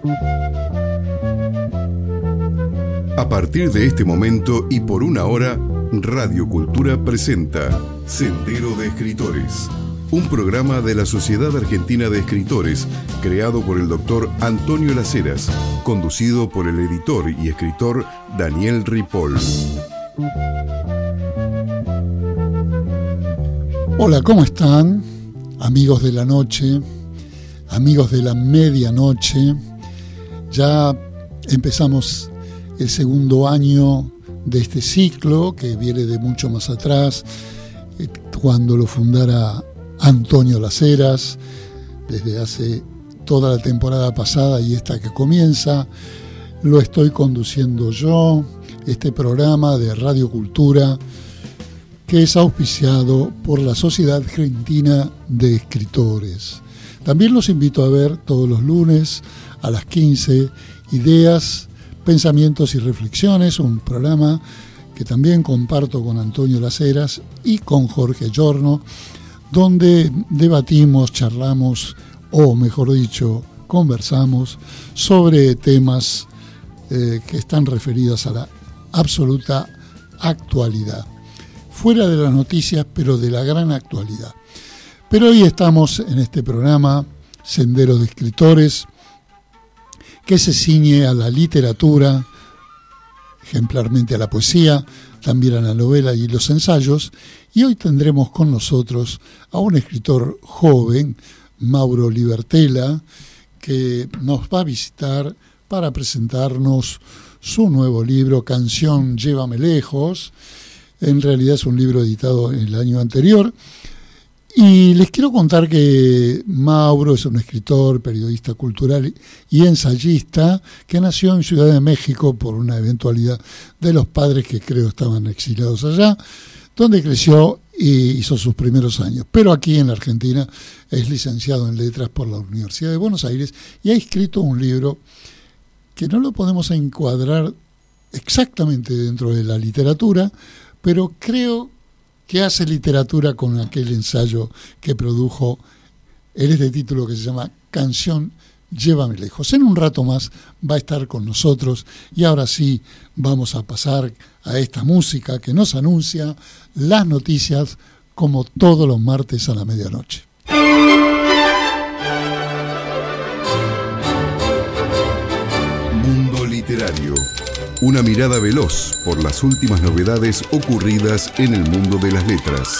A partir de este momento y por una hora, Radio Cultura presenta Sendero de Escritores, un programa de la Sociedad Argentina de Escritores, creado por el doctor Antonio Las Heras, conducido por el editor y escritor Daniel Ripoll. Hola, ¿cómo están? Amigos de la noche, amigos de la medianoche. Ya empezamos el segundo año de este ciclo que viene de mucho más atrás, cuando lo fundara Antonio Las Heras, desde hace toda la temporada pasada y esta que comienza. Lo estoy conduciendo yo, este programa de Radio Cultura, que es auspiciado por la Sociedad Argentina de Escritores. También los invito a ver todos los lunes a las 15, Ideas, Pensamientos y Reflexiones, un programa que también comparto con Antonio Las Heras y con Jorge Giorno, donde debatimos, charlamos, o mejor dicho, conversamos sobre temas que están referidos a la absoluta actualidad. Fuera de las noticias, pero de la gran actualidad. Pero hoy estamos en este programa, Sendero de Escritores, que se ciñe a la literatura, ejemplarmente a la poesía, también a la novela y los ensayos, y hoy tendremos con nosotros a un escritor joven, Mauro Libertela, que nos va a visitar para presentarnos su nuevo libro, Canción Llévame Lejos. En realidad es un libro editado en el año anterior. Y les quiero contar que Mauro es un escritor, periodista cultural y ensayista que nació en Ciudad de México por una eventualidad de los padres que creo estaban exiliados allá, donde creció y hizo sus primeros años. Pero aquí en la Argentina es licenciado en Letras por la Universidad de Buenos Aires y ha escrito un libro que no lo podemos encuadrar exactamente dentro de la literatura, pero creo que hace literatura con aquel ensayo que produjo en este título que se llama Canción Llévame Lejos. En un rato más va a estar con nosotros y ahora sí vamos a pasar a esta música que nos anuncia las noticias como todos los martes a la medianoche. Mundo Literario. Una mirada veloz por las últimas novedades ocurridas en el mundo de las letras.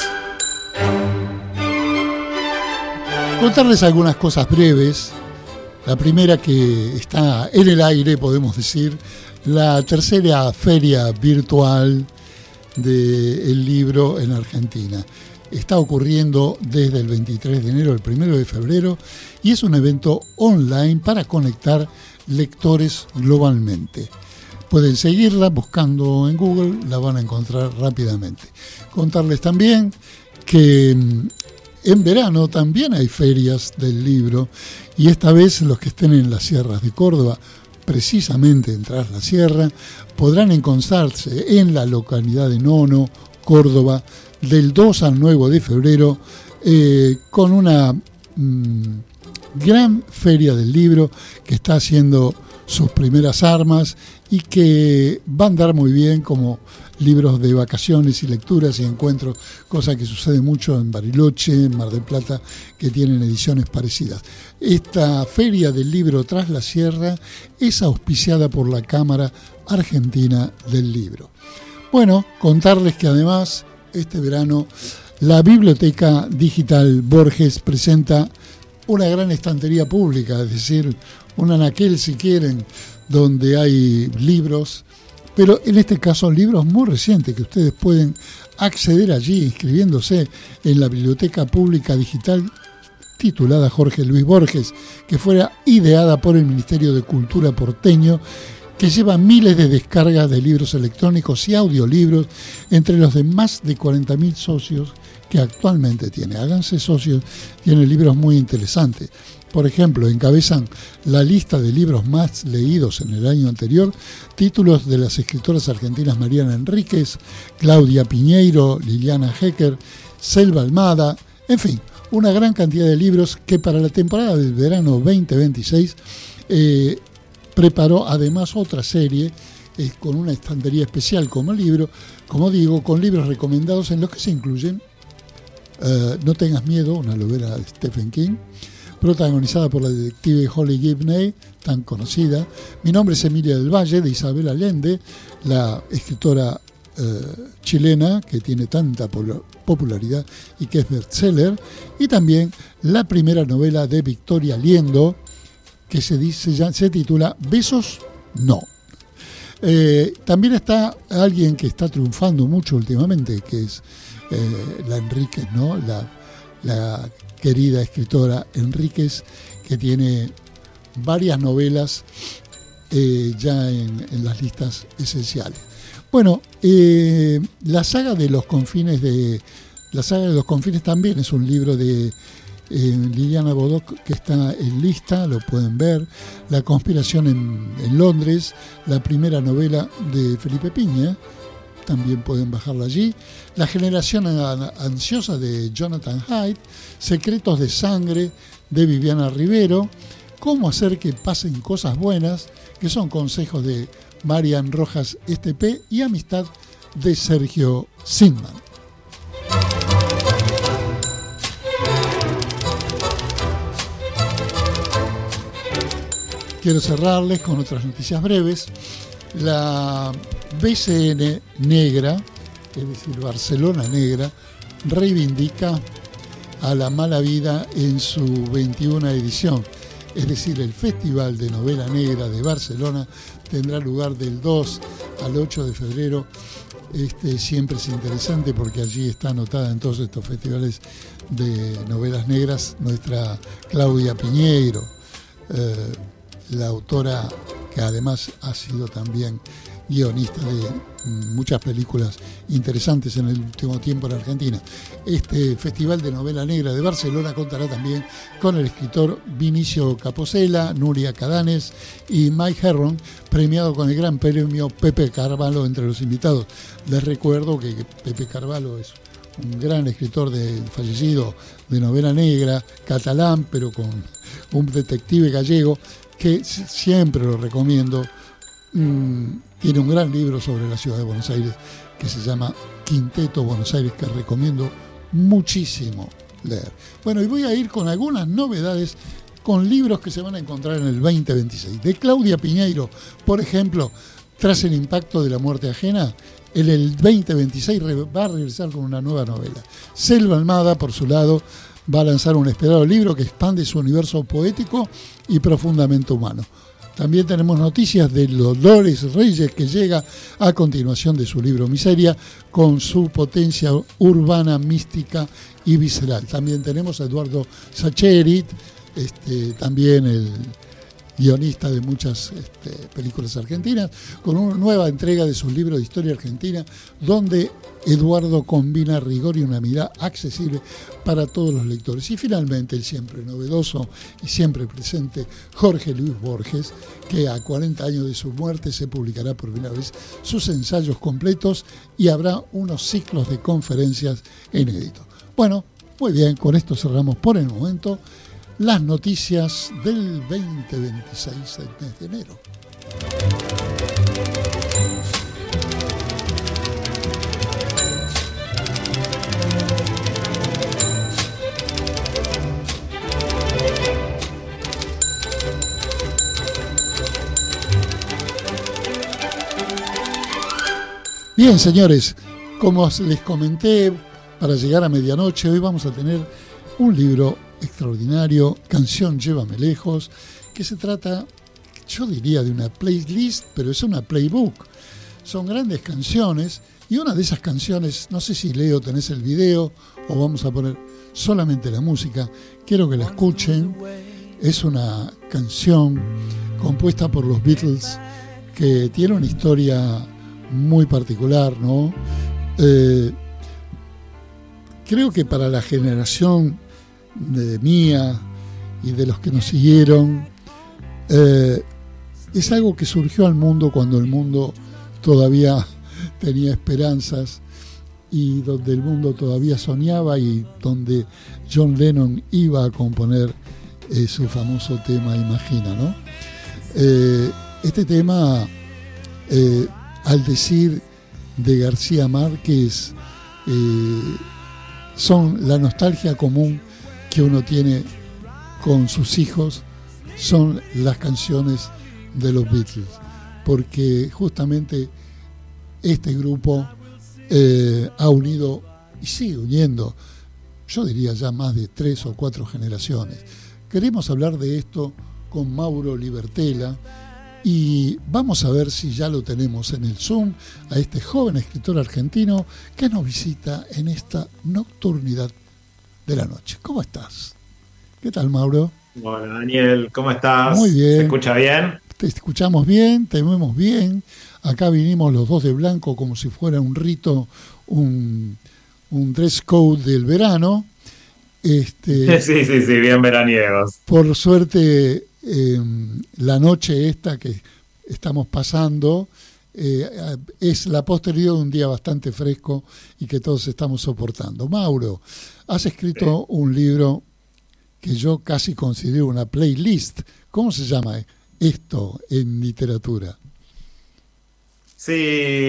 Contarles algunas cosas breves. La primera, que está en el aire, podemos decir, la tercera feria virtual del libro en Argentina. Está ocurriendo desde el 23 de enero al 1 de febrero y es un evento online para conectar lectores globalmente. Pueden seguirla buscando en Google, la van a encontrar rápidamente. Contarles también que en verano también hay ferias del libro y esta vez los que estén en las sierras de Córdoba, precisamente en Tras la Sierra, podrán encontrarse en la localidad de Nono, Córdoba, del 2 al 9 de febrero con una gran feria del libro que está haciendo sus primeras armas y que va a andar muy bien como libros de vacaciones y lecturas y encuentros, cosa que sucede mucho en Bariloche, en Mar del Plata, que tienen ediciones parecidas. Esta feria del libro Tras la Sierra es auspiciada por la Cámara Argentina del Libro. Bueno, contarles que además este verano la Biblioteca Digital Borges presenta una gran estantería pública, es decir, un anaquel si quieren, donde hay libros, pero en este caso libros muy recientes que ustedes pueden acceder allí inscribiéndose en la Biblioteca Pública Digital titulada Jorge Luis Borges, que fuera ideada por el Ministerio de Cultura porteño, que lleva miles de descargas de libros electrónicos y audiolibros entre los de más de 40.000 socios que actualmente tiene. Háganse socios, tiene libros muy interesantes. Por ejemplo, encabezan la lista de libros más leídos en el año anterior títulos de las escritoras argentinas Mariana Enríquez, Claudia Piñeiro, Liliana Hecker, Selva Almada, en fin, una gran cantidad de libros que para la temporada del verano 2026 preparó además otra serie con una estantería especial como libro, como digo, con libros recomendados en los que se incluyen No tengas miedo, una novela de Stephen King, protagonizada por la detective Holly Gibney, tan conocida. Mi nombre es Emilia del Valle, de Isabel Allende, la escritora chilena que tiene tanta popularidad y que es bestseller, y también la primera novela de Victoria Liendo, que se titula Besos No. También está alguien que está triunfando mucho últimamente, que es la Enríquez, ¿no? La querida escritora Enríquez, que tiene varias novelas ya en las listas esenciales. Bueno, la saga de los confines también es un libro de Liliana Bodoc que está en lista, lo pueden ver. La conspiración en Londres, la primera novela de Felipe Piña, también pueden bajarla allí. La generación ansiosa de Jonathan Haidt, Secretos de sangre de Viviana Rivero, Cómo hacer que pasen cosas buenas, que son consejos de Marian Rojas Estepé, y Amistad de Sergio Zimmerman. Quiero cerrarles con otras noticias breves. La BCN Negra, es decir, Barcelona Negra, reivindica a la mala vida en su 21ª edición. Es decir, el Festival de Novela Negra de Barcelona tendrá lugar del 2 al 8 de febrero. Siempre es interesante porque allí está anotada en todos estos festivales de novelas negras nuestra Claudia Piñeiro, la autora que además ha sido también guionista de muchas películas interesantes en el último tiempo en Argentina. Este Festival de Novela Negra de Barcelona contará también con el escritor Vinicio Capossela, Nuria Cadanes y Mike Herron, premiado con el Gran Premio Pepe Carvalho entre los invitados. Les recuerdo que Pepe Carvalho es un gran escritor fallecido de novela negra, catalán, pero con un detective gallego, que siempre lo recomiendo. Tiene un gran libro sobre la ciudad de Buenos Aires que se llama Quinteto Buenos Aires, que recomiendo muchísimo leer. Bueno, y voy a ir con algunas novedades con libros que se van a encontrar en el 2026. De Claudia Piñeiro, por ejemplo, Tras el impacto de la muerte ajena, en el 2026 va a regresar con una nueva novela. Selva Almada, por su lado, va a lanzar un esperado libro que expande su universo poético y profundamente humano. También tenemos noticias de Dolores Reyes, que llega a continuación de su libro Miseria, con su potencia urbana, mística y visceral. También tenemos a Eduardo Sacheri, también el guionista de muchas películas argentinas, con una nueva entrega de su libro de historia argentina, donde Eduardo combina rigor y una mirada accesible para todos los lectores. Y finalmente el siempre novedoso y siempre presente Jorge Luis Borges, que a 40 años de su muerte se publicará por primera vez sus ensayos completos y habrá unos ciclos de conferencias inéditos. Bueno, muy bien, con esto cerramos por el momento las noticias del 2026 del mes de enero. Bien, señores, como les comenté, para llegar a medianoche, hoy vamos a tener un libro extraordinario, Canción Llévame Lejos, que se trata, yo diría, de una playlist, pero es una playbook. Son grandes canciones, y una de esas canciones, no sé si Leo tenés el video o vamos a poner solamente la música, quiero que la escuchen. Es una canción compuesta por los Beatles que tiene una historia muy particular, ¿no? Creo que para la generación de mía y de los que nos siguieron, es algo que surgió al mundo cuando el mundo todavía tenía esperanzas y donde el mundo todavía soñaba y donde John Lennon iba a componer su famoso tema Imagina, ¿no? Este tema, al decir de García Márquez, son la nostalgia común que uno tiene con sus hijos, son las canciones de los Beatles, porque justamente este grupo ha unido y sigue uniendo, yo diría ya más de 3 o 4 generaciones. Queremos hablar de esto con Mauro Libertela y vamos a ver si ya lo tenemos en el Zoom a este joven escritor argentino que nos visita en esta nocturnidad de la noche. ¿Cómo estás? ¿Qué tal, Mauro? Hola, Daniel, ¿cómo estás? Muy bien. ¿Se escucha bien? Te escuchamos bien, te vemos bien. Acá vinimos los dos de blanco como si fuera un rito, un dress code del verano. Sí, bien veraniegos. Por suerte, la noche esta que estamos pasando es la posteridad de un día bastante fresco y que todos estamos soportando. Mauro, has escrito un libro que yo casi considero una playlist. ¿Cómo se llama esto en literatura? Sí,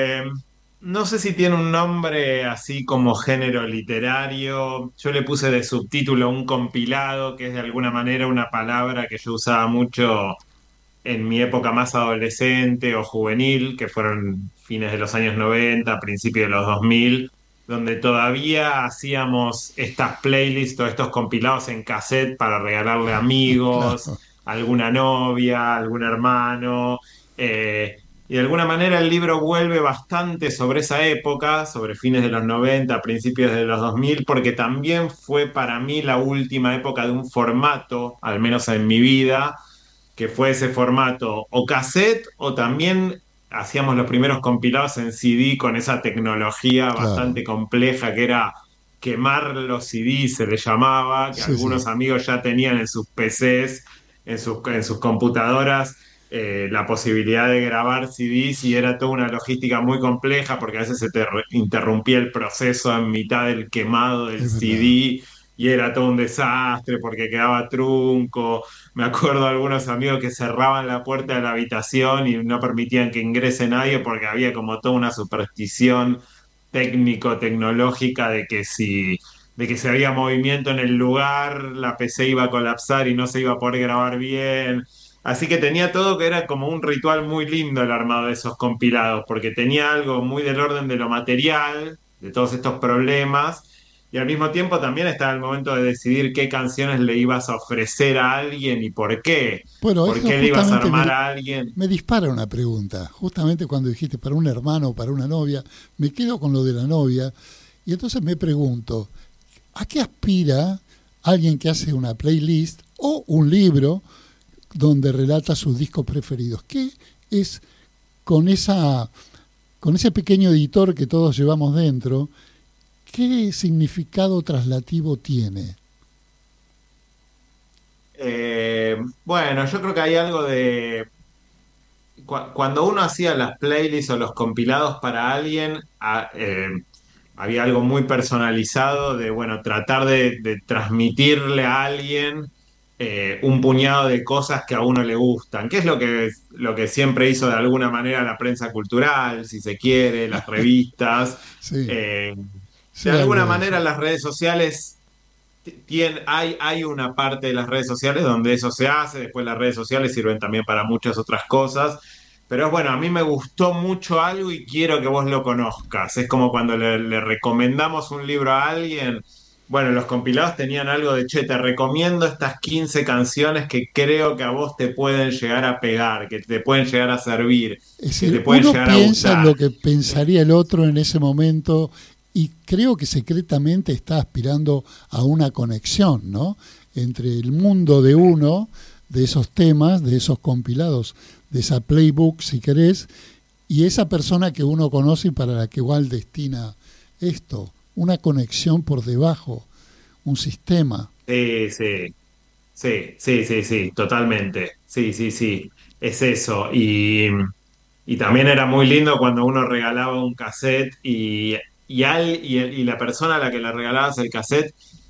no sé si tiene un nombre así como género literario. Yo le puse de subtítulo un compilado, que es de alguna manera una palabra que yo usaba mucho en mi época más adolescente o juvenil, que fueron fines de los años 90, principios de los 2000, donde todavía hacíamos estas playlists o estos compilados en cassette para regalarle a amigos, Claro, alguna novia, algún hermano. Y de alguna manera el libro vuelve bastante sobre esa época, sobre fines de los 90, principios de los 2000, porque también fue para mí la última época de un formato, al menos en mi vida, que fue ese formato o cassette o también hacíamos los primeros compilados en CD con esa tecnología claro. bastante compleja que era quemar los CD, se le llamaba, que Sí, sí. algunos amigos ya tenían en sus PCs, en sus computadoras, la posibilidad de grabar CDs y era toda una logística muy compleja porque a veces se te interrumpía el proceso en mitad del quemado del Es verdad. CD y era todo un desastre porque quedaba trunco. Me acuerdo de algunos amigos que cerraban la puerta de la habitación y no permitían que ingrese nadie porque había como toda una superstición técnico-tecnológica de que si había movimiento en el lugar, la PC iba a colapsar y no se iba a poder grabar bien. Así que tenía todo que era como un ritual muy lindo el armado de esos compilados, porque tenía algo muy del orden de lo material, de todos estos problemas, y al mismo tiempo también estaba el momento de decidir qué canciones le ibas a ofrecer a alguien y por qué. Bueno, ¿Por eso qué le ibas a justamente armar a alguien? me dispara una pregunta. Justamente cuando dijiste para un hermano o para una novia, me quedo con lo de la novia y entonces me pregunto, ¿a qué aspira alguien que hace una playlist o un libro donde relata sus discos preferidos? ¿Qué es con con ese pequeño editor que todos llevamos dentro? ¿Qué significado traslativo tiene? Bueno, yo creo que hay algo de cuando uno hacía las playlists o los compilados para alguien, había algo muy personalizado de, bueno, tratar de transmitirle a alguien un puñado de cosas que a uno le gustan, que es lo que siempre hizo de alguna manera la prensa cultural, si se quiere, las revistas. Sí, Eh, de sé algo alguna de manera eso. las redes sociales hay una parte de las redes sociales donde eso se hace, después las redes sociales sirven también para muchas otras cosas, pero bueno, a mí me gustó mucho algo y quiero que vos lo conozcas. Es como cuando le recomendamos un libro a alguien. Bueno, los compilados tenían algo de, che, te recomiendo estas 15 canciones que creo que a vos te pueden llegar a pegar, que te pueden llegar a servir, Es que te decir, pueden uno llegar a piensa en gustar. lo que pensaría el otro en ese momento y creo que secretamente está aspirando a una conexión, ¿no? Entre el mundo de uno, de esos temas, de esos compilados, de esa playbook, si querés, y esa persona que uno conoce y para la que igual destina esto, una conexión por debajo, un sistema. Sí, sí. Sí, totalmente. Sí, sí, sí, es eso. Y también era muy lindo cuando uno regalaba un cassette y la persona a la que le regalabas el cassette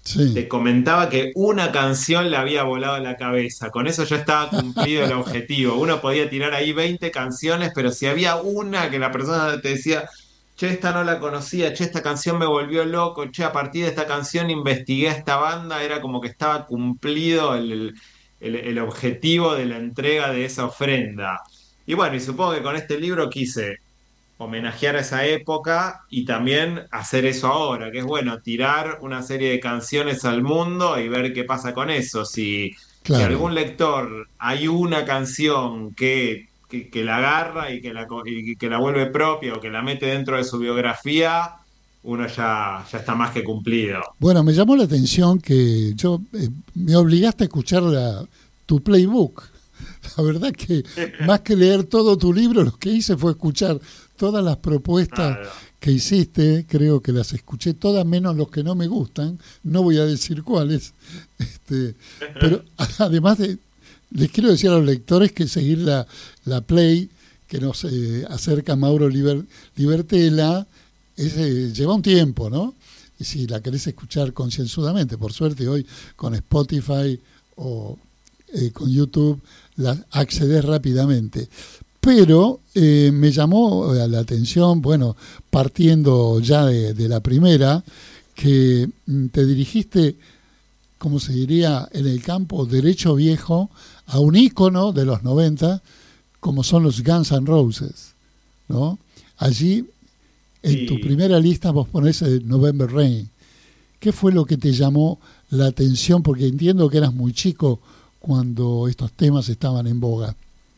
Sí, te comentaba que una canción le había volado la cabeza. Con eso ya estaba cumplido el objetivo. Uno podía tirar ahí 20 canciones, pero si había una que la persona te decía, che, esta no la conocía, che, esta canción me volvió loco, che, a partir de esta canción investigué a esta banda, era como que estaba cumplido el objetivo de la entrega de esa ofrenda. Y bueno, y supongo que con este libro quise homenajear a esa época y también hacer eso ahora, que es bueno, tirar una serie de canciones al mundo y ver qué pasa con eso. Si claro. algún lector hay una canción que la agarra y que la vuelve propia o que la mete dentro de su biografía, uno ya está más que cumplido. Bueno, me llamó la atención que me obligaste a escuchar tu playbook. La verdad que más que leer todo tu libro, lo que hice fue escuchar todas las propuestas Claro. que hiciste. Creo que las escuché todas, menos los que no me gustan. No voy a decir cuáles. Este, pero además les quiero decir a los lectores que seguir la play que nos acerca Mauro Libertela lleva un tiempo, ¿no? Y si la querés escuchar concienzudamente, por suerte hoy con Spotify o con YouTube la accedes rápidamente. Pero me llamó la atención, bueno, partiendo ya de la primera, que te dirigiste, como se diría en el campo, derecho viejo, a un ícono de los 90, como son los Guns N' Roses, ¿no? Allí, en tu Y primera lista, vos ponés November Rain. ¿Qué fue lo que te llamó la atención? Porque entiendo que eras muy chico cuando estos temas estaban en boga.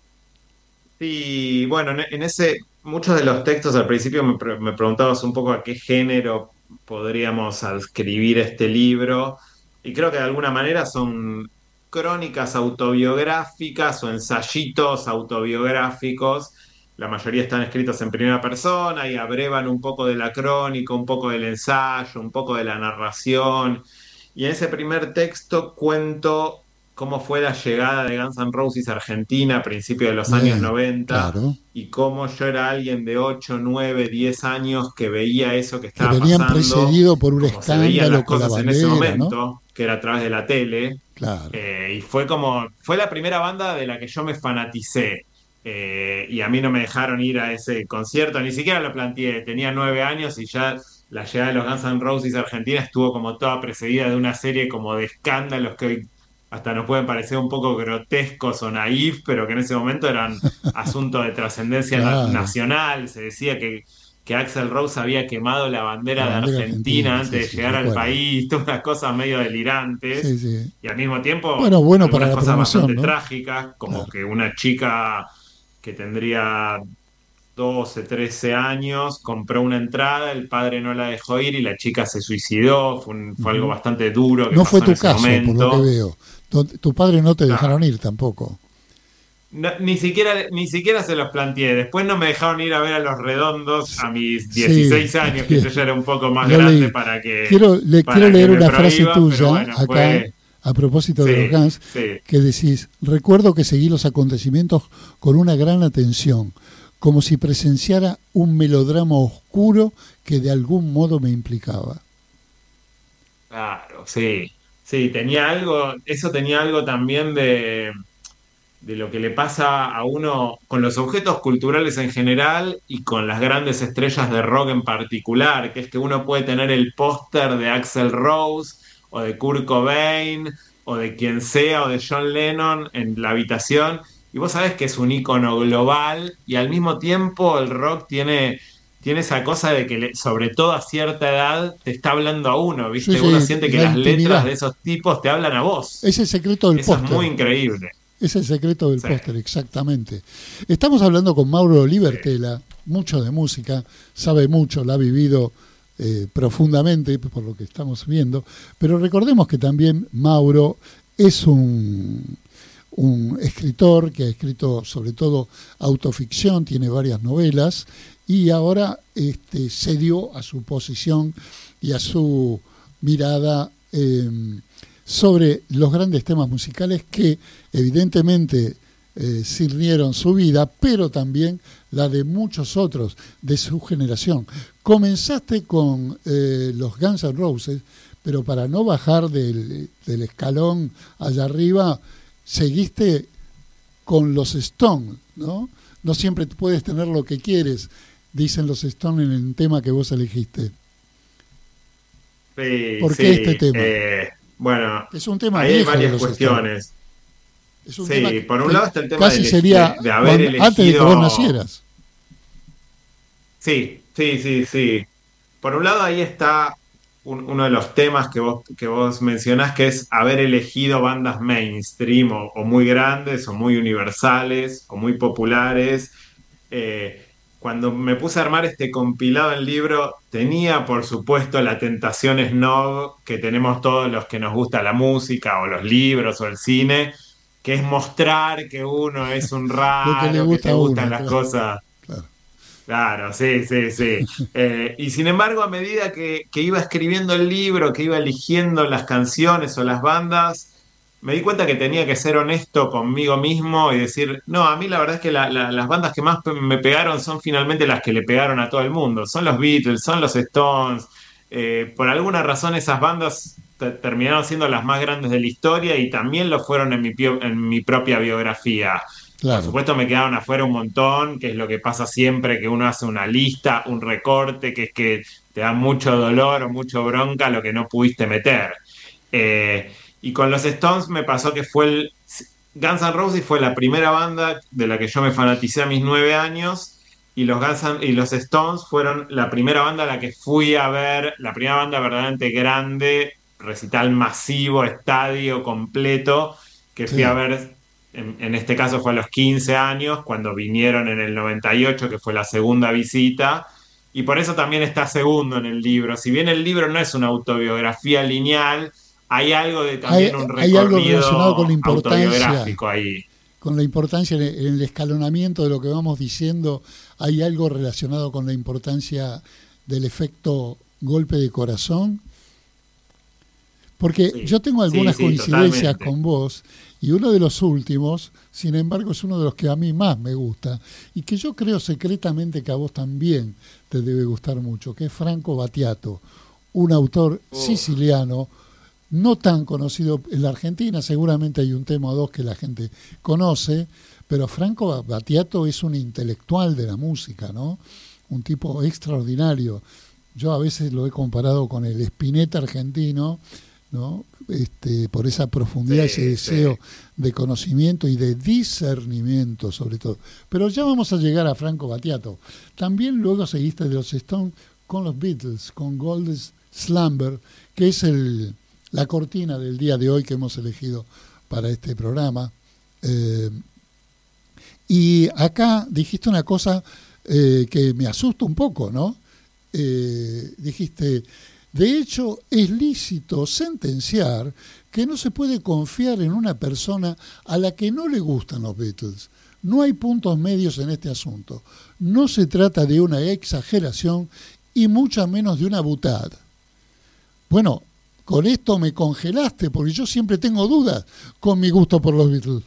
Sí, bueno, en ese, muchos de los textos al principio me preguntabas un poco a qué género podríamos adscribir este libro, y creo que de alguna manera son crónicas autobiográficas o ensayitos autobiográficos. La mayoría están escritos en primera persona y abrevan un poco de la crónica, un poco del ensayo, un poco de la narración. Y en ese primer texto cuento cómo fue la llegada de Guns N' Roses a Argentina a principios de los años Bien, 90 claro. y cómo yo era alguien de 8, 9, 10 años que veía eso que Que estaba venían pasando, precedido por un como se veían las escándalo con la cosas en ese bandera, ¿no? momento, que era a través de la tele. Claro. Y fue la primera banda de la que yo me fanaticé. Y a mí no me dejaron ir a ese concierto, ni siquiera lo planteé, tenía 9 años y ya la llegada de los Guns N' Roses a Argentina estuvo como toda precedida de una serie como de escándalos que hoy hasta nos pueden parecer un poco grotescos o naif, pero que en ese momento eran asuntos de trascendencia Claro. nacional. Se decía que Axl Rose había quemado la La bandera de bandera Argentina argentina, sí, antes de sí, llegar al recuerdo. país, todas unas cosas medio Sí, delirantes sí. y al mismo tiempo Bueno, bueno para algunas la cosas promoción, bastante ¿no? trágicas, como Claro. que una chica que tendría 12, 13 años, compró una entrada, el padre no la dejó ir y la chica se suicidó. Fue algo Ujú. bastante duro que No fue pasó en tu ese caso, por lo que momento. veo. Tu padre no te dejaron Claro. ir tampoco. Ni siquiera se los planteé. Después no me dejaron ir a ver a Los Redondos a mis Sí, 16 años, que también. yo ya era un poco más Lo grande leí. Quiero para que leer me una frase prohíban, pero tuya bueno, acá, a propósito de los sí, Guns, sí. que decís, recuerdo que seguí los acontecimientos con una gran atención, como si presenciara un melodrama oscuro que de algún modo me implicaba. Claro, sí. Sí, eso tenía algo también de lo que le pasa a uno con los objetos culturales en general y con las grandes estrellas de rock en particular, que es que uno puede tener el póster de Axl Rose o de Kurt Cobain o de quien sea o de John Lennon en la habitación y vos sabés que es un ícono global y al mismo tiempo el rock tiene esa cosa de que sobre todo a cierta edad te está hablando a uno, Sí, ¿viste? Uno sí, siente que la las letras intimidad. de esos tipos te hablan a vos. Es el secreto del Eso es póster. muy increíble. Es el secreto del Sí. póster, exactamente. Estamos hablando con Mauro Libertela, mucho de música, sabe mucho, la ha vivido profundamente, por lo que estamos viendo, pero recordemos que también Mauro es un escritor que ha escrito sobre todo autoficción, tiene varias novelas y ahora se dio a su posición y a su mirada sobre los grandes temas musicales que evidentemente sirvieron su vida, pero también la de muchos otros de su generación. Comenzaste con los Guns N' Roses, pero para no bajar del escalón allá arriba, seguiste con los Stones, ¿no? No siempre puedes tener lo que quieres, dicen los Stones en el tema que vos elegiste. Sí, ¿Por qué este tema? Bueno, es un tema ahí hay viejo varias de los cuestiones. Es un Sí, tema por un lado está el tema casi sería de haber elegido... antes de que vos nacieras. Sí. Por un lado ahí está uno de los temas que vos mencionás, que es haber elegido bandas mainstream o muy grandes o muy universales o muy populares. Eh, Cuando me puse a armar este compilado en libro, tenía por supuesto la tentación snob que tenemos todos los que nos gusta la música o los libros o el cine, que es mostrar que uno es un Lo que le raro, que gusta te a gustan uno, las claro, cosas. claro. Claro, sí. Y sin embargo, a medida que iba escribiendo el libro, que iba eligiendo las canciones o las bandas, me di cuenta que tenía que ser honesto conmigo mismo y decir, no, a mí la verdad es que las bandas que más me pegaron son finalmente las que le pegaron a todo el mundo. Son los Beatles, son los Stones. Por alguna razón esas bandas terminaron siendo las más grandes de la historia y también lo fueron en mi propia biografía. Por Claro. supuesto me quedaron afuera un montón, que es lo que pasa siempre que uno hace una lista, un recorte, que es que te da mucho dolor o mucho bronca lo que no pudiste meter. Y con los Stones me pasó que Guns N' Roses fue la primera banda de la que yo me fanaticé a mis 9 años y y los Stones fueron la primera banda a la que fui a ver, la primera banda verdaderamente grande, recital masivo, estadio completo, que fui a Sí. ver. En este caso fue a los 15 años, cuando vinieron en el 98, que fue la segunda visita, y por eso también está segundo en el libro. Si bien el libro no es una autobiografía lineal, hay algo de también un Hay algo relacionado recorrido autobiográfico ahí. con la importancia en el escalonamiento de lo que vamos diciendo, hay algo relacionado con la importancia del efecto golpe de corazón. Porque Sí, yo tengo algunas coincidencias totalmente. con vos, y uno de los últimos, sin embargo, es uno de los que a mí más me gusta, y que yo creo secretamente que a vos también te debe gustar mucho, que es Franco Battiato, un autor Uf, siciliano, no tan conocido en la Argentina, seguramente hay un tema o dos que la gente conoce, pero Franco Battiato es un intelectual de la música, ¿no? Un tipo extraordinario. Yo a veces lo he comparado con el Spinetta argentino, ¿no? Por esa profundidad, ese sí. deseo de conocimiento y de discernimiento sobre todo. Pero ya vamos a llegar a Franco Battiato. También luego seguiste de los Stones con los Beatles, con Golden Slumber, que es la cortina del día de hoy que hemos elegido para este programa. Y acá dijiste una cosa que me asusta un poco, ¿no? Dijiste, de hecho, es lícito sentenciar que no se puede confiar en una persona a la que no le gustan los Beatles. No hay puntos medios en este asunto. No se trata de una exageración y mucho menos de una butad. Bueno, con esto me congelaste porque yo siempre tengo dudas con mi gusto por los Beatles.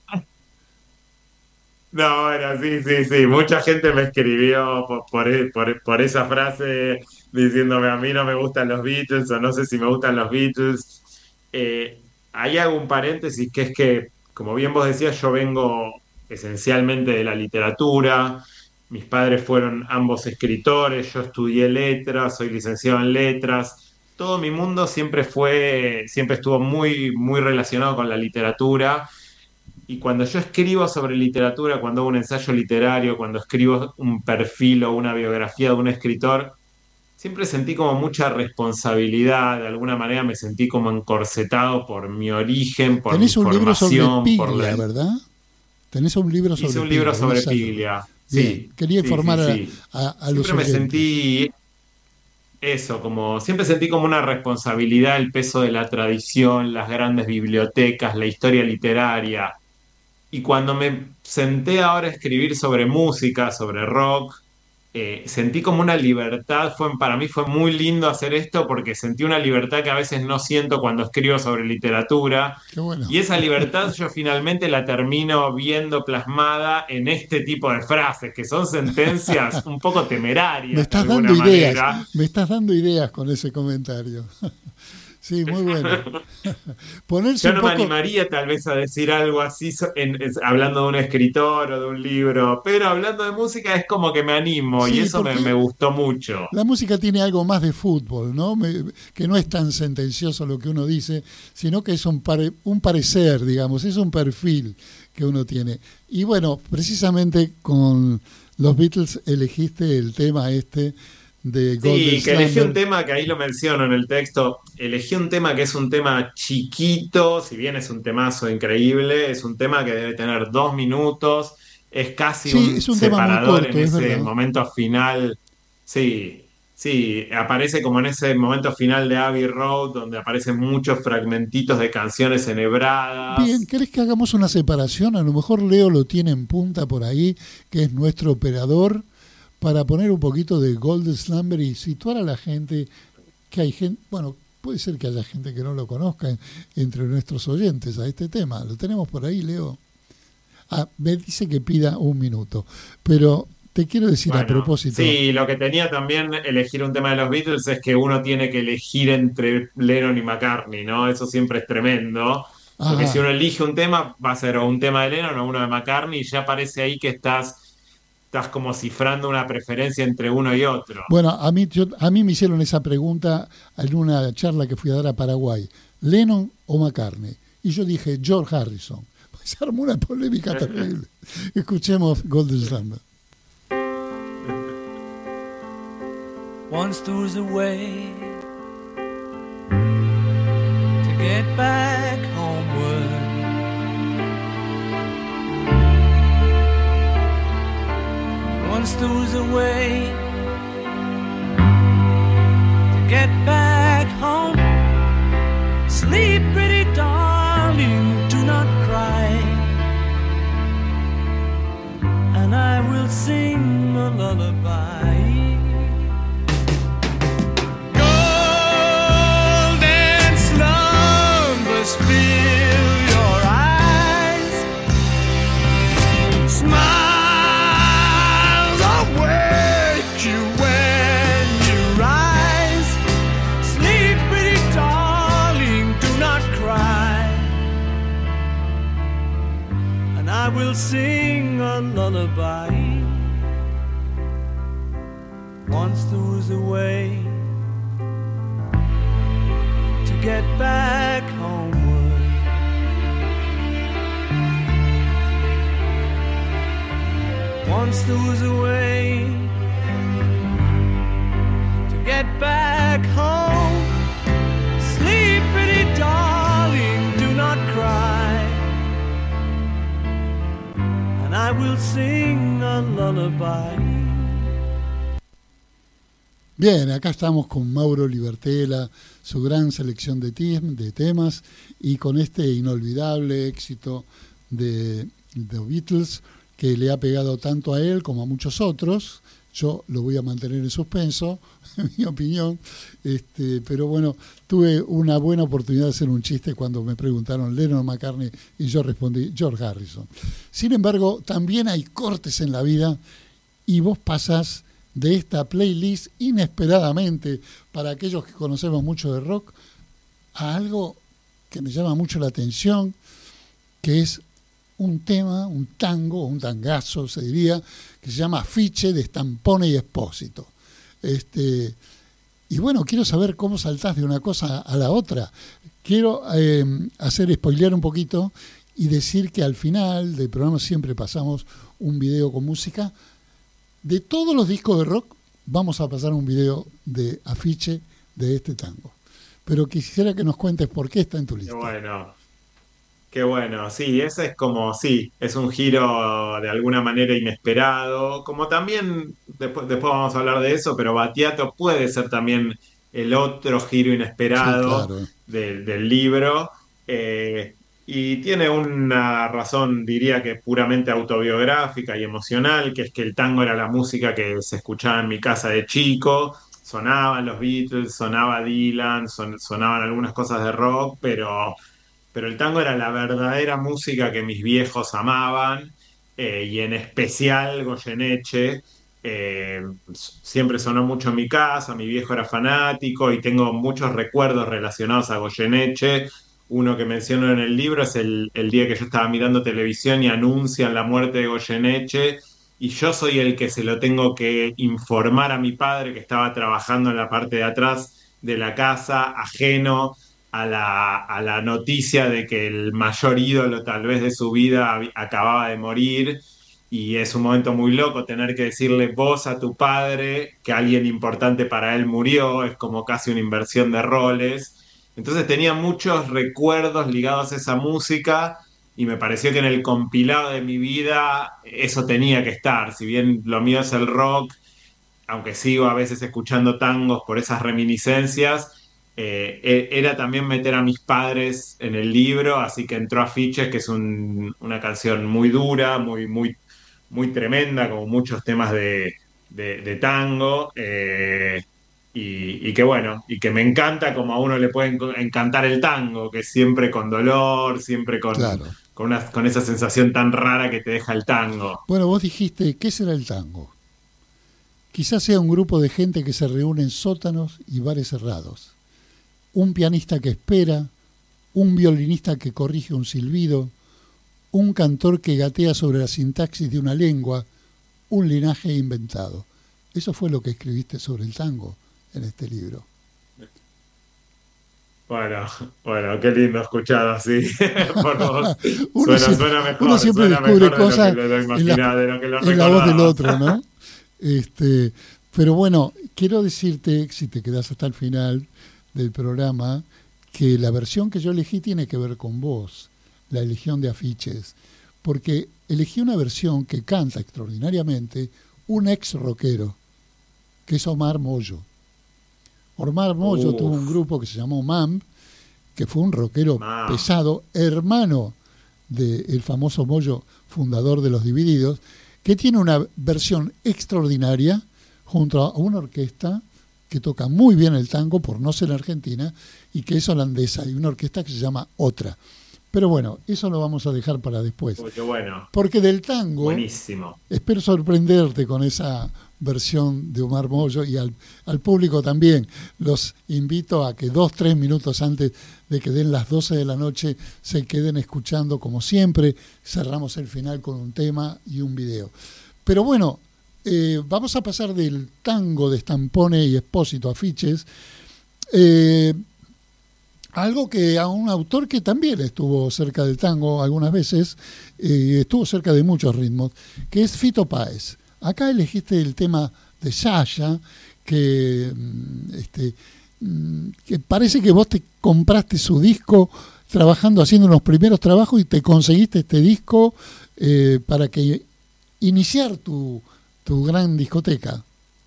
No, bueno, sí. Mucha gente me escribió por esa frase diciéndome a mí no me gustan los Beatles o no sé si me gustan los Beatles. Ahí hago un paréntesis que es que, como bien vos decías, yo vengo esencialmente de la literatura. Mis padres fueron ambos escritores, yo estudié letras, soy licenciado en letras. Todo mi mundo siempre estuvo muy relacionado con la literatura. Y cuando yo escribo sobre literatura, cuando hago un ensayo literario, cuando escribo un perfil o una biografía de un escritor, siempre sentí como mucha responsabilidad, de alguna manera me sentí como encorsetado por mi origen, por mi Tenés un libro sobre formación, Piglia, ¿verdad? Tenés un libro Hice sobre un libro Piglia, un sobre ensayo. Piglia, Bien, sí, quería informar sí. a los Siempre me oyentes. sentí eso, siempre sentí como una responsabilidad el peso de la tradición, las grandes bibliotecas, la historia literaria. Y cuando me senté ahora a escribir sobre música, sobre rock, sentí como una libertad. Para mí fue muy lindo hacer esto porque sentí una libertad que a veces no siento cuando escribo sobre literatura. Qué bueno. Y esa libertad yo finalmente la termino viendo plasmada en este tipo de frases, que son sentencias un poco Me temerarias de estás dando alguna ideas, manera. me estás dando ideas con ese comentario. Sí, muy bueno. Ponerse Yo un no me poco... animaría tal vez a decir algo así hablando de un escritor o de un libro, pero hablando de música es como que me animo y Sí, eso me porque gustó mucho. la música tiene algo más de fútbol, ¿no? Que no es tan sentencioso lo que uno dice, sino que es un parecer, digamos, es un perfil que uno tiene. Y bueno, precisamente con los Beatles elegiste el tema este de Golden Sí, que elegí un Slumber. tema que ahí lo menciono en el texto, elegí un tema que es un tema chiquito, si bien es un temazo increíble, es un tema que debe tener 2 minutos, es casi Sí, un es un tema muy separador en corto, es ese verdad. momento final. Sí, sí, aparece como en ese momento final de Abbey Road, donde aparecen muchos fragmentitos de canciones Bien, enhebradas. ¿querés que hagamos una separación? A lo mejor Leo lo tiene en punta por ahí, que es nuestro operador, para poner un poquito de Golden Slumber y situar a la gente, que hay gente, bueno, puede ser que haya gente que no lo conozca entre nuestros oyentes a este tema. ¿Lo tenemos por ahí, Leo? Ah, me dice que pida un minuto, pero te quiero decir a Bueno, propósito, sí, lo que tenía también elegir un tema de los Beatles es que uno tiene que elegir entre Lennon y McCartney, ¿no? Eso siempre es tremendo, porque si ajá, uno elige un tema, va a ser o un tema de Lennon o uno de McCartney, y ya aparece ahí que estás como cifrando una preferencia entre uno y otro. bueno, a mí me hicieron esa pregunta en una charla que fui a dar a Paraguay, ¿Lennon o McCartney? Y yo dije, George Harrison. Se armó una polémica terrible. Escuchemos Golden Slumber. Once there was a way to get back homeward. Once there was a way to get back home. Sleep, pretty darling, do not cry, and I will sing a lullaby. Fill your eyes, smiles await you when you rise. Sleep, pretty darling, do not cry, and I will sing a lullaby. Once there was a way to get back home. Once there was a way to get back home. Sleep, pretty darling, do not cry, and I will sing a lullaby. Bien, acá estamos con Mauro Libertela, su gran selección de temas y con este inolvidable éxito de The Beatles que le ha pegado tanto a él como a muchos otros. Yo lo voy a mantener en suspenso, en mi opinión, pero bueno, tuve una buena oportunidad de hacer un chiste cuando me preguntaron Lennon, McCartney y yo respondí George Harrison. Sin embargo, también hay cortes en la vida y vos pasás de esta playlist inesperadamente para aquellos que conocemos mucho de rock a algo que me llama mucho la atención, que es un tema, un tango, un tangazo se diría, que se llama Afiche de Stampone y Espósito. Y bueno, quiero saber cómo saltás de una cosa a la otra. Quiero spoilear un poquito y decir que al final del programa siempre pasamos un video con música. De todos los discos de rock, vamos a pasar un video de Afiche de este tango. Pero quisiera que nos cuentes por qué está en tu Qué lista. bueno. Qué bueno, sí, ese es como, sí, es un giro de alguna manera inesperado, como también, después vamos a hablar de eso, pero Battiato puede ser también el otro giro Sí, inesperado claro. del libro, y tiene una razón, diría que puramente autobiográfica y emocional, que es que el tango era la música que se escuchaba en mi casa de chico, sonaban los Beatles, sonaba Dylan, sonaban algunas cosas de rock, pero el tango era la verdadera música que mis viejos amaban, y en especial Goyeneche. siempre sonó mucho en mi casa, mi viejo era fanático y tengo muchos recuerdos relacionados a Goyeneche. Uno que menciono en el libro es el día que yo estaba mirando televisión y anuncian la muerte de Goyeneche y yo soy el que se lo tengo que informar a mi padre que estaba trabajando en la parte de atrás de la casa, ajeno a la noticia de que el mayor ídolo tal vez de su vida acababa de morir. Y es un momento muy loco tener que decirle vos a tu padre que alguien importante para él murió, es como casi una inversión de roles. Entonces tenía muchos recuerdos ligados a esa música y me pareció que en el compilado de mi vida eso tenía que estar. Si bien lo mío es el rock, aunque sigo a veces escuchando tangos por esas reminiscencias, era también meter a mis padres en el libro, así que entró Afiches, que es una canción muy dura, muy tremenda, como muchos temas de tango, y que bueno, y que me encanta como a uno le puede encantar el tango, que es siempre con dolor, siempre Claro. con esa sensación tan rara que te deja el tango. Bueno, vos dijiste, ¿qué será el tango? Quizás sea un grupo de gente que se reúne en sótanos y bares cerrados. Un pianista que espera, un violinista que corrige un silbido, un cantor que gatea sobre la sintaxis de una lengua, un linaje inventado. Eso fue lo que escribiste sobre el tango en este libro. Bueno, bueno, qué lindo escuchar así por vos. Uno siempre Suena descubre mejor de cosas lo que lo imaginaba, de lo que lo en la voz del recordaba. otro, ¿no? Pero bueno, quiero decirte, si te quedas hasta el final del programa, que la versión que yo elegí tiene que ver con vos, la elección de Afiches, porque elegí una versión que canta extraordinariamente un ex rockero, que es Omar Mollo. Omar Mollo tuvo un Uf, grupo que se llamó MAM, que fue un rockero mam. pesado, hermano del famoso Mollo, fundador de Los Divididos, que tiene una versión extraordinaria junto a una orquesta que toca muy bien el tango, por no ser argentina, y que es holandesa, y una orquesta que se llama Otra. Pero bueno, eso lo vamos a dejar para después. Uy, qué bueno, Porque del tango, buenísimo. espero sorprenderte con esa versión de Omar Mollo y al público también. Los invito a que 2-3 minutos antes de que den las 12 de la noche se queden escuchando como siempre. Cerramos el final con un tema y un video. Pero bueno, vamos a pasar del tango de Stampone y Espósito, Afiches, algo que a un autor que también estuvo cerca del tango algunas veces, estuvo cerca de muchos ritmos, que es Fito Páez. Acá elegiste el tema de Yaya, que parece que vos te compraste su disco trabajando, haciendo unos primeros trabajos y te conseguiste este disco para que iniciar tu gran discoteca.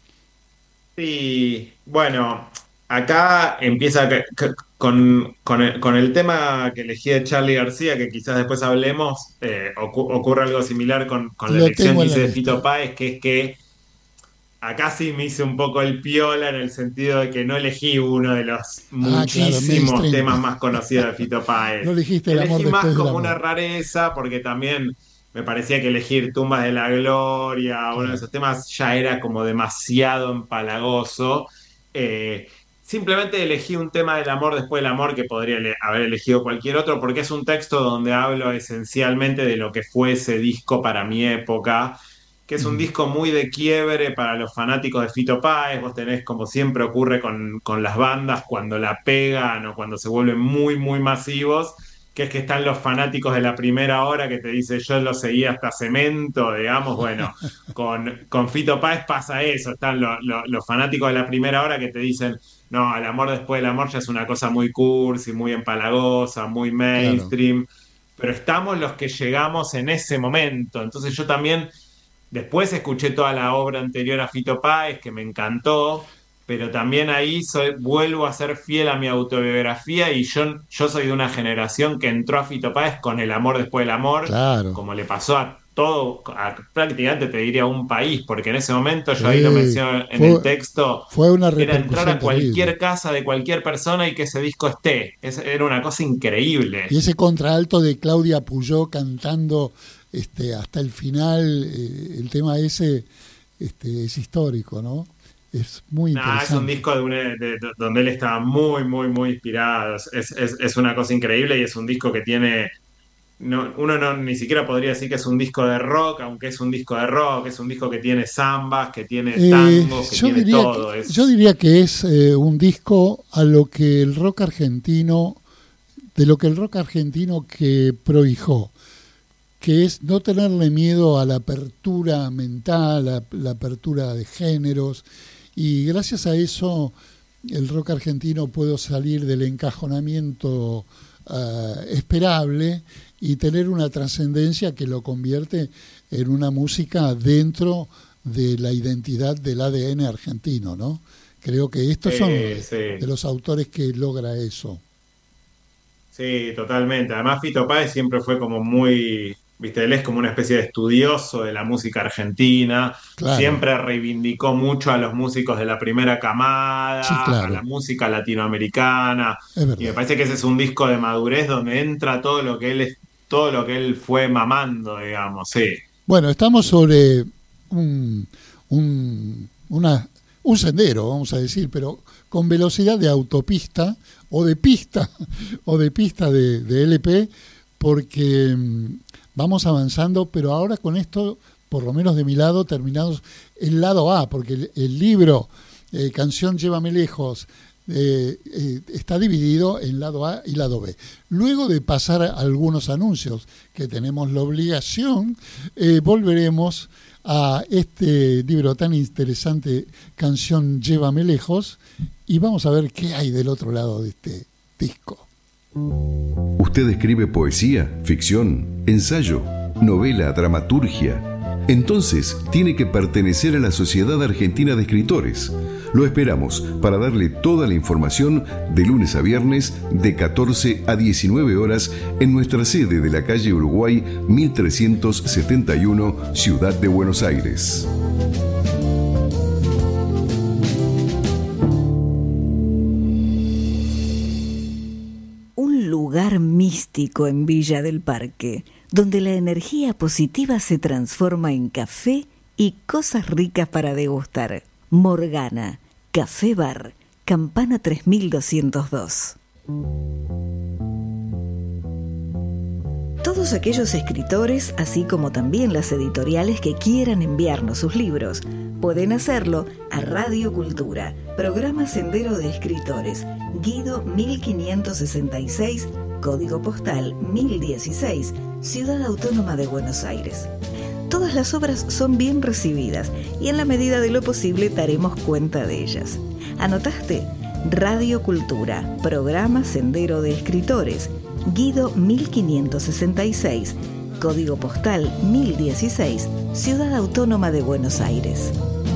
Sí, bueno, acá empieza con el tema que elegí de Charly García, que quizás después hablemos, ocurre algo similar con la Lo elección tengo que en la hice de Fito lista. Páez, que es que acá sí me hice un poco el piola en el sentido de que no elegí uno de los Ah, claro, muchísimos mainstream. temas más conocidos de Fito No Páez. elegiste el amor Elegí más después del como una amor. rareza porque también me parecía que elegir Tumbas de la Gloria, uno de Claro. esos temas, ya era como demasiado empalagoso. Eh, Simplemente elegí un tema del amor después del amor que podría haber elegido cualquier otro porque es un texto donde hablo esencialmente de lo que fue ese disco para mi época, que es un Mm. disco muy de quiebre para los fanáticos de Fito Páez. Vos tenés, como siempre ocurre con las bandas, cuando la pegan o cuando se vuelven muy masivos, que es que están los fanáticos de la primera hora que te dice yo lo seguía hasta Cemento, digamos. Bueno, con Fito Páez pasa eso, están los fanáticos de la primera hora que te dicen, no, el amor después del amor ya es una cosa muy cursi, muy empalagosa, muy Claro. mainstream, pero estamos los que llegamos en ese momento. Entonces yo también después escuché toda la obra anterior a Fito Páez, que me encantó, pero también ahí vuelvo a ser fiel a mi autobiografía y yo soy de una generación que entró a Fito Páez con el amor después del amor, Claro. como le pasó a todo, prácticamente te diría un país, porque en ese momento yo ahí lo Sí. menciono en el Fue, texto, fue una era entrar repercusión a terrible. cualquier casa de cualquier persona y que ese disco esté. Era una cosa increíble. Y ese contralto de Claudia Puyó cantando hasta el final, el tema ese, es histórico, ¿no? Es muy Es un interesante. disco donde él estaba muy, muy, muy inspirado. Es una cosa increíble y es un disco que tiene. No, uno no ni siquiera podría decir que es un disco de rock, aunque es un disco de rock, es un disco que tiene zambas, que tiene tangos, que tiene todo. Yo diría que es un disco a lo que el rock argentino, de lo que el rock argentino que prohijó, que es no tenerle miedo a la apertura mental, la apertura de géneros, y gracias a eso el rock argentino puede salir del encajonamiento esperable y tener una trascendencia que lo convierte en una música dentro de la identidad del ADN argentino, ¿no? Creo que estos son de los autores que logra eso. Sí, totalmente. Además, Fito Páez siempre fue como muy, viste, él es como una especie de estudioso de la música argentina, Claro, siempre reivindicó mucho a los músicos de la primera sí, camada, a la claro, música latinoamericana, es y me verdad. parece que ese es un disco de madurez donde entra todo lo que él es, todo lo que él fue mamando, digamos, sí. Bueno, estamos sobre un, una, un sendero, vamos a decir, pero con velocidad de autopista o de pista o de pista de LP, porque vamos avanzando, pero ahora con esto, por lo menos de mi lado, terminados el lado A, porque el libro Canción Llévame Lejos está dividido en lado A y lado B. Luego de pasar algunos anuncios que tenemos la obligación, volveremos a este libro tan interesante, Canción Llévame Lejos, y vamos a ver qué hay del otro lado de este disco. ¿Usted escribe poesía, ficción, ensayo, novela, dramaturgia? Entonces tiene que pertenecer a la Sociedad Argentina de Escritores. Lo esperamos para darle toda la información de lunes a viernes de 14 a 19 horas en nuestra sede de la calle Uruguay 1371, Ciudad de Buenos Aires. Un lugar místico en Villa del Parque, donde la energía positiva se transforma en café y cosas ricas para degustar. Morgana, Café Bar, Campana 3202. Todos aquellos escritores, así como también las editoriales que quieran enviarnos sus libros, pueden hacerlo a Radio Cultura, Programa Sendero de Escritores, Guido 1566, Código Postal 1016, Ciudad Autónoma de Buenos Aires. Todas las obras son bien recibidas y en la medida de lo posible daremos cuenta de ellas. ¿Anotaste? Radio Cultura, Programa Sendero de Escritores, Guido 1566, Código Postal 1016, Ciudad Autónoma de Buenos Aires.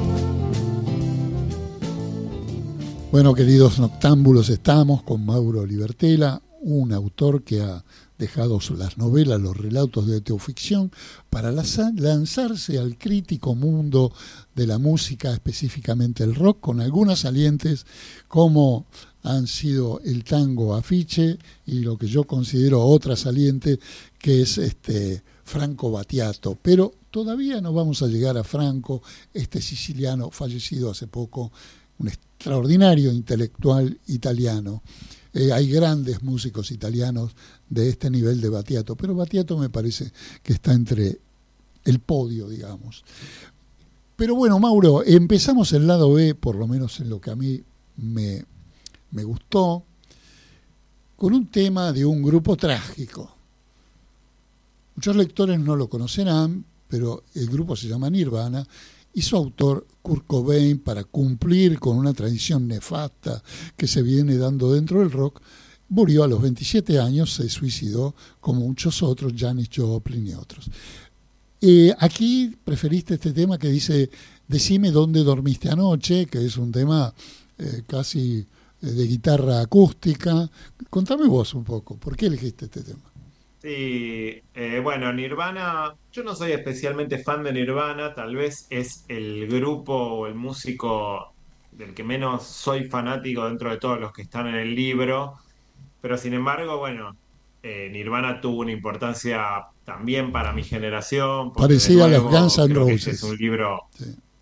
Bueno, queridos noctámbulos, estamos con Mauro Libertela, un autor que ha dejado las novelas, los relatos de teoficción, para lanzarse al crítico mundo de la música, específicamente el rock, con algunas salientes como han sido el tango afiche y lo que yo considero otra saliente, que es Franco Battiato. Pero todavía no vamos a llegar a Franco, este siciliano fallecido hace poco, un extraordinario intelectual italiano. Hay grandes músicos italianos de este nivel de Battiato, pero Battiato me parece que está entre el podio, digamos. Pero bueno, Mauro, empezamos el lado B, por lo menos en lo que a mí me gustó, con un tema de un grupo trágico. Muchos lectores no lo conocerán, pero el grupo se llama Nirvana, y su autor, Kurt Cobain, para cumplir con una tradición nefasta que se viene dando dentro del rock, murió a los 27 años, se suicidó como muchos otros, Janis Joplin y otros. Aquí preferiste este tema que dice Decime dónde dormiste anoche, que es un tema casi de guitarra acústica. Contame vos un poco, ¿por qué elegiste este tema? Sí, bueno, Nirvana, yo no soy especialmente fan de Nirvana, tal vez es el grupo o el músico del que menos soy fanático dentro de todos los que están en el libro, pero sin embargo, bueno, Nirvana tuvo una importancia también para mi generación, porque de Parecida a los nuevo Guns N' creo que este es un Roses. libro. Sí.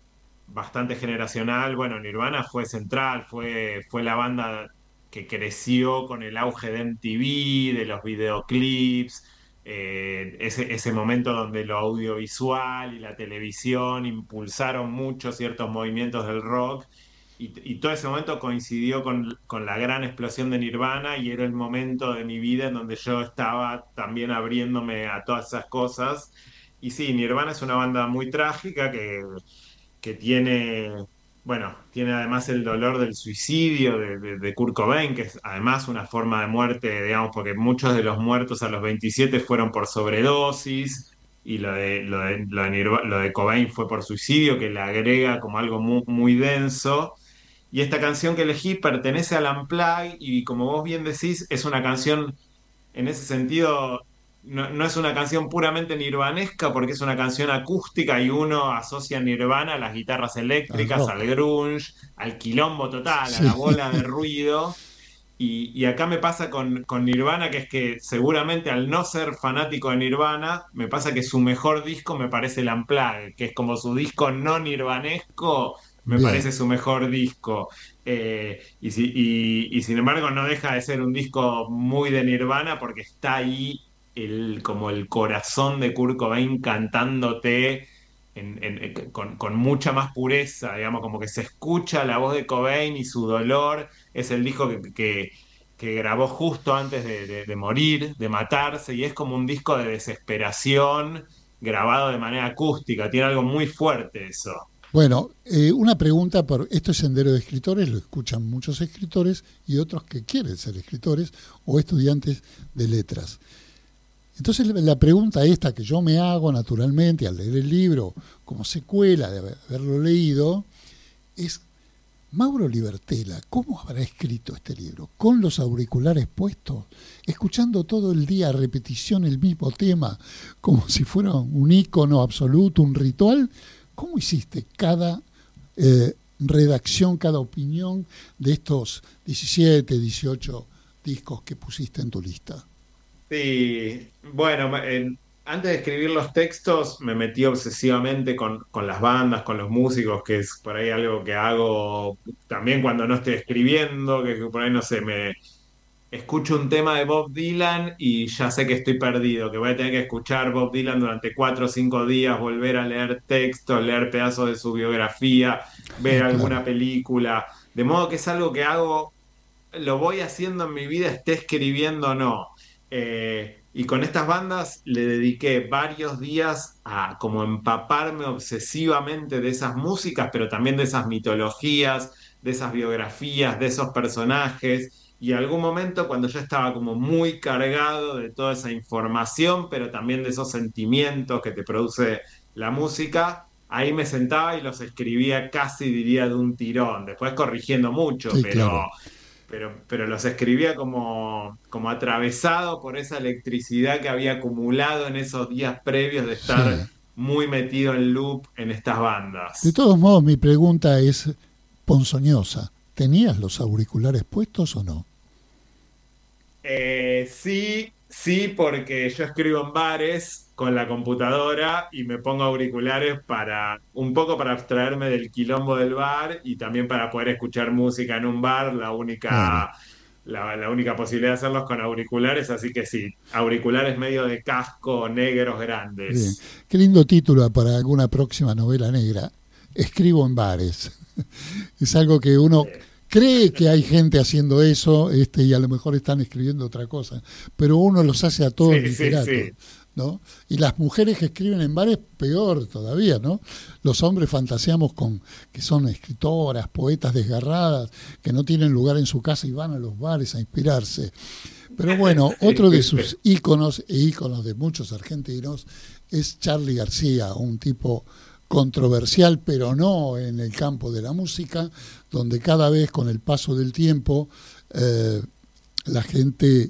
bastante generacional. Bueno, Nirvana fue central, fue la banda que creció con el auge de MTV, de los videoclips, ese momento donde lo audiovisual y la televisión impulsaron mucho ciertos movimientos del rock. Y todo ese momento coincidió con la gran explosión de Nirvana y era el momento de mi vida en donde yo estaba también abriéndome a todas esas cosas. Y sí, Nirvana es una banda muy trágica que tiene, bueno, tiene además el dolor del suicidio de Kurt Cobain, que es además una forma de muerte, digamos, porque muchos de los muertos a los 27 fueron por sobredosis, y lo de Cobain fue por suicidio, que le agrega como algo muy, muy denso. Y esta canción que elegí pertenece al Unplugged, y como vos bien decís, es una canción en ese sentido, no es una canción puramente nirvanesca porque es una canción acústica y uno asocia Nirvana a las guitarras Al eléctricas, rock. al grunge, al quilombo total, a Sí. la bola de ruido. Y acá me pasa con Nirvana, que es que seguramente al no ser fanático de Nirvana, me pasa que su mejor disco me parece el Unplugged, que es como su disco no nirvanesco, me Bien. parece su mejor disco. Y sin embargo no deja de ser un disco muy de Nirvana porque está ahí como el corazón de Kurt Cobain cantándote con mucha más pureza, digamos, como que se escucha la voz de Cobain y su dolor. Es el disco que grabó justo antes de morir, de matarse, y es como un disco de desesperación grabado de manera acústica. Tiene algo muy fuerte eso. Bueno, una pregunta, esto es Sendero de Escritores, lo escuchan muchos escritores y otros que quieren ser escritores o estudiantes de letras. Entonces la pregunta esta que yo me hago naturalmente al leer el libro, como secuela de haberlo leído, es: Mauro Libertela, ¿cómo habrá escrito este libro? ¿Con los auriculares puestos? ¿Escuchando todo el día a repetición el mismo tema, como si fuera un ícono absoluto, un ritual? ¿Cómo hiciste cada redacción, cada opinión de estos 17, 18 discos que pusiste en tu lista? Sí, bueno, antes de escribir los textos me metí obsesivamente con las bandas, con los músicos, que es por ahí algo que hago también cuando no estoy escribiendo, que por ahí no sé, me escucho un tema de Bob Dylan y ya sé que estoy perdido, que voy a tener que escuchar Bob Dylan durante 4 o 5 días, volver a leer textos, leer pedazos de su biografía, ver Claro. alguna película, de modo que es algo que hago, lo voy haciendo en mi vida, esté escribiendo o no. Y con estas bandas le dediqué varios días a como empaparme obsesivamente de esas músicas, pero también de esas mitologías, de esas biografías, de esos personajes. Y en algún momento, cuando yo estaba como muy cargado de toda esa información, pero también de esos sentimientos que te produce la música, ahí me sentaba y los escribía casi diría de un tirón, después corrigiendo mucho, Sí, claro. pero los escribía como atravesado por esa electricidad que había acumulado en esos días previos de estar Sí. muy metido en loop en estas De bandas. todos modos, mi pregunta es ponzoñosa. ¿Tenías los auriculares puestos o no? Sí, sí, porque yo escribo en bares con la computadora y me pongo auriculares para un poco para abstraerme del quilombo del bar y también para poder escuchar música en un bar, Claro. la única posibilidad de hacerlos con auriculares, así que sí, auriculares medio de casco negros Bien. grandes. Qué lindo título para alguna próxima novela negra. Escribo en bares. Es algo que uno cree que hay gente haciendo eso, y a lo mejor están escribiendo otra cosa, pero uno los hace a todos Sí, sí, literatos, sí. ¿no? Y las mujeres que escriben en bares, peor todavía, ¿no? Los hombres fantaseamos con que son escritoras, poetas desgarradas, que no tienen lugar en su casa y van a los bares a inspirarse. Pero bueno, Sí, otro de sí, sí. sus íconos e íconos de muchos argentinos es Charly García, un tipo controversial, pero no en el campo de la música, donde cada vez con el paso del tiempo eh, la gente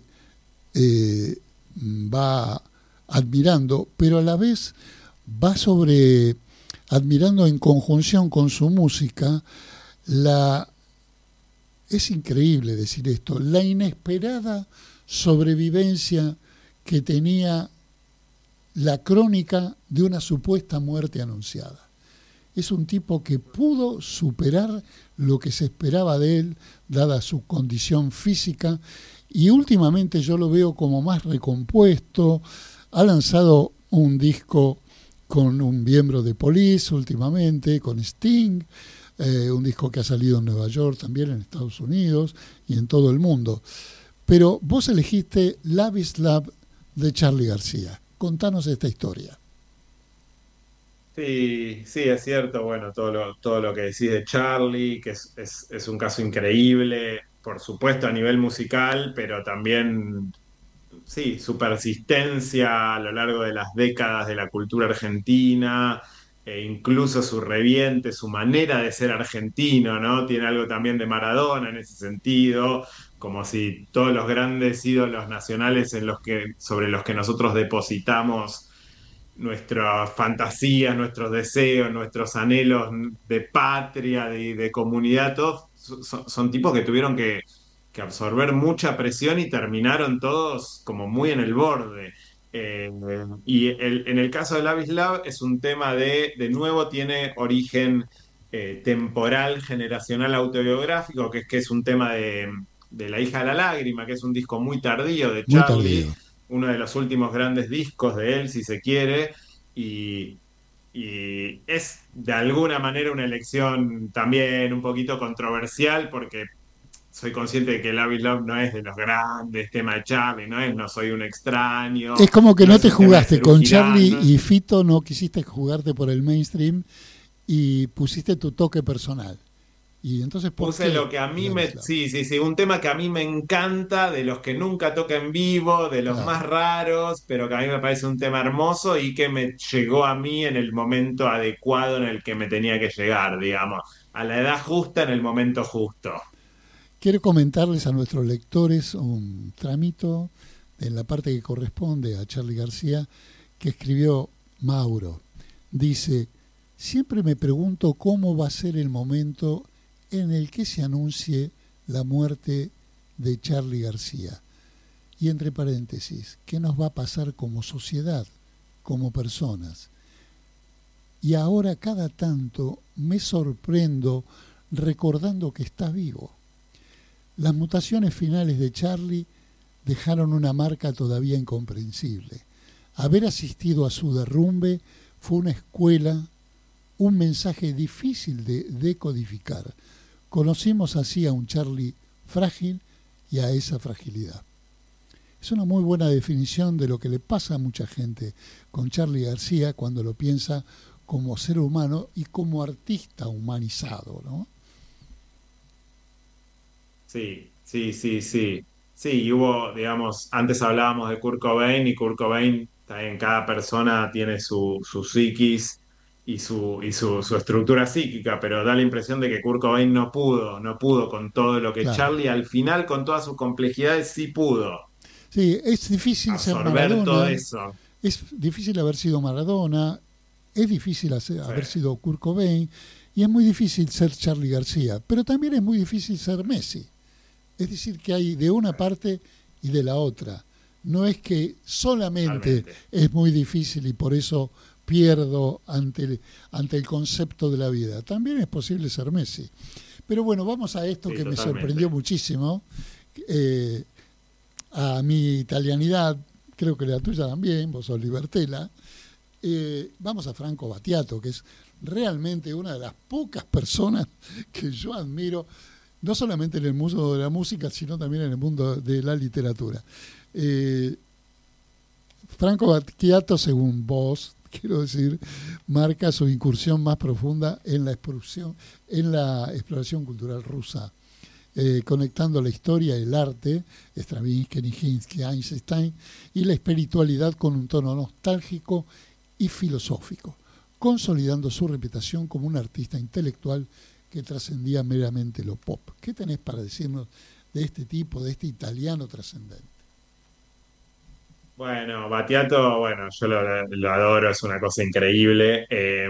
va admirando, pero a la vez va admirando en conjunción con su música la, es increíble decir esto, la inesperada sobrevivencia que tenía la crónica de una supuesta muerte anunciada. es un tipo que pudo superar lo que se esperaba de él, dada su condición física, y últimamente yo lo veo como más recompuesto. Ha lanzado un disco con un miembro de Police últimamente, con Sting, un disco que ha salido en Nueva York, también en Estados Unidos y en todo el mundo. Pero vos elegiste Love is Love de Charly García. Contanos esta historia. Sí, sí, es cierto. Bueno, todo lo que decís de Charlie, que es un caso increíble, por supuesto a nivel musical, pero también, sí, su persistencia a lo largo de las décadas de la cultura argentina, e incluso su reviente, su manera de ser argentino, ¿no? Tiene algo también de Maradona en ese sentido, como si todos los grandes ídolos nacionales sobre los que nosotros depositamos nuestras fantasías, nuestros deseos, nuestros anhelos de patria, de comunidad, todos son tipos que tuvieron que absorber mucha presión y terminaron todos como muy en el borde. En el caso de Love is Love es un tema de nuevo, tiene origen temporal, generacional, autobiográfico, que es un tema de La hija de la lágrima, que es un disco muy tardío de Muy Charlie, tardío. uno de los últimos grandes discos de él, si se quiere, y, y es de alguna manera una elección también un poquito controversial, porque soy consciente de que Love is Love no es de los grandes temas de Charlie, no es No soy un extraño, Es como que no no es te un tema de jugaste Serú con Girán, Charlie no y es- Fito, no quisiste jugarte por el mainstream y pusiste tu toque personal. Y entonces, ¿por Puse qué lo que a mí Love is me... Love? Sí, sí, sí, un tema que a mí me encanta, de los que nunca toca en vivo, de los Claro. más raros, pero que a mí me parece un tema hermoso y que me llegó a mí en el momento adecuado en el que me tenía que llegar, digamos, a la edad justa, en el momento justo. Quiero comentarles a nuestros lectores un trámite en la parte que corresponde a Charly García que escribió Mauro. Dice, siempre me pregunto cómo va a ser el momento en el que se anuncie la muerte de Charly García. Y entre paréntesis, ¿qué nos va a pasar como sociedad, como personas? Y ahora cada tanto me sorprendo recordando que está vivo. Las mutaciones finales de Charly dejaron una marca todavía incomprensible. Haber asistido a su derrumbe fue una escuela, un mensaje difícil de decodificar. Conocimos así a un Charly frágil y a esa fragilidad. Es una muy buena definición de lo que le pasa a mucha gente con Charly García cuando lo piensa como ser humano y como artista humanizado, ¿no? Sí, sí, sí, sí. Sí, y hubo, digamos, antes hablábamos de Kurt Cobain y Kurt Cobain, también cada persona tiene su psiquis y su estructura psíquica, pero da la impresión de que Kurt Cobain no pudo con todo lo que Claro. Charlie al final, con todas sus complejidades, sí pudo Sí, es difícil ser absorber todo Maradona, eso. es difícil haber sido Maradona, es difícil haber Sí, sido Kurt Cobain y es muy difícil ser Charly García, pero también es muy difícil ser Messi. Es decir, que hay de una parte y de la otra. No es que solamente totalmente. es muy difícil y por eso pierdo ante el concepto de la vida. También es posible ser Messi. Pero bueno, vamos a esto Sí, que me sorprendió totalmente. muchísimo. Eh, a mi italianidad, creo que la tuya también, vos sos libertela. Vamos a Franco Battiato, que es realmente una de las pocas personas que yo admiro, no solamente en el mundo de la música, sino también en el mundo de la literatura. Eh, Franco Battiato, según vos, quiero decir, marca su incursión más profunda en la exploración cultural rusa, conectando la historia, el arte, Stravinsky, Nijinsky, Einstein, y la espiritualidad con un tono nostálgico y filosófico, consolidando su reputación como un artista intelectual que trascendía meramente lo pop. ¿Qué tenés para decirnos de este tipo, de este italiano trascendente? Bueno, Battiato, bueno, yo lo adoro, es una cosa increíble.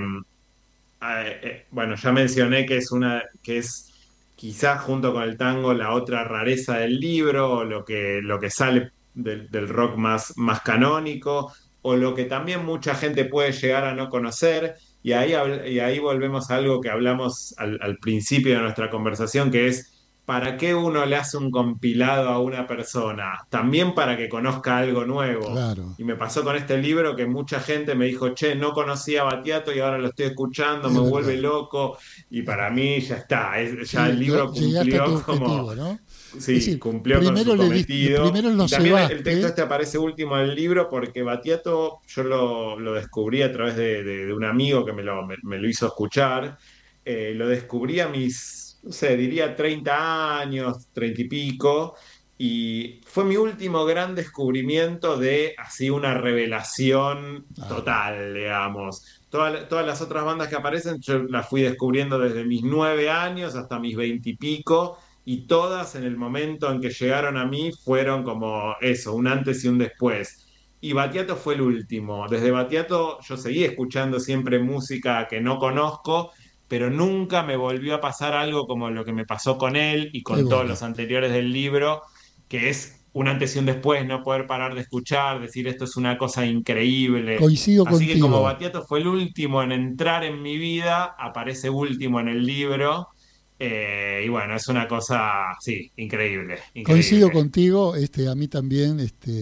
Bueno, ya mencioné que que es quizás junto con el tango la otra rareza del libro, o lo que sale del rock más canónico, o lo que también mucha gente puede llegar a no conocer, Y ahí volvemos a algo que hablamos al principio de nuestra conversación, que es, ¿para qué uno le hace un compilado a una persona? También para que conozca algo nuevo. Claro, Y me pasó con este libro que mucha gente me dijo, che, no conocía a Battiato y ahora lo estoy escuchando, me es vuelve verdad. loco. Y para mí ya está, ya Sí, el libro llegaste a tu cumplió como, objetivo, ¿no? Es sí, decir, cumplió con su cometido. primero lo Y también el texto cebaste. este aparece último en el libro porque Battiato yo lo descubrí a través de un amigo que me lo hizo escuchar. Lo descubrí a mis, no sé, diría 30 años, 30 y pico. Y fue mi último gran descubrimiento de así una revelación Ah, total, digamos. Todas las otras bandas que aparecen, yo las fui descubriendo desde mis 9 años hasta mis 20 y pico, y todas en el momento en que llegaron a mí fueron como eso, un antes y un después. Y Battiato fue el último. Desde Battiato yo seguí escuchando siempre música que no conozco, pero nunca me volvió a pasar algo como lo que me pasó con él y qué con todos bueno. los anteriores del libro, que es un antes y un después, no poder parar de escuchar, decir esto es una cosa increíble. Coincido Así que como contigo. Battiato fue el último en entrar en mi vida, aparece último en el libro. Y bueno, es una cosa, sí, increíble, Coincido increíble. contigo, a mí también,